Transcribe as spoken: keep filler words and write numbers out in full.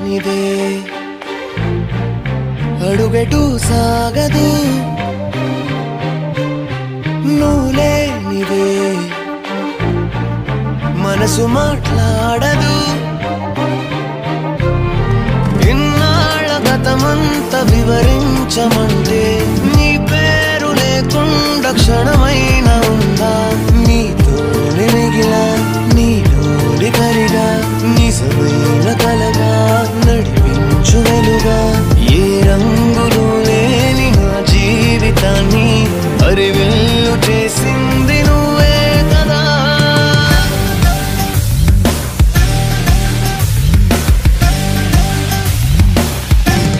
నీదే అడుగెటు సాగదు నువ్వులే నీదే మనసు మాట్లాడదు ఇన్నాళ్ళ గతమంతా వివరించమంటే నీ పేరు లేకుండా క్షణమైనా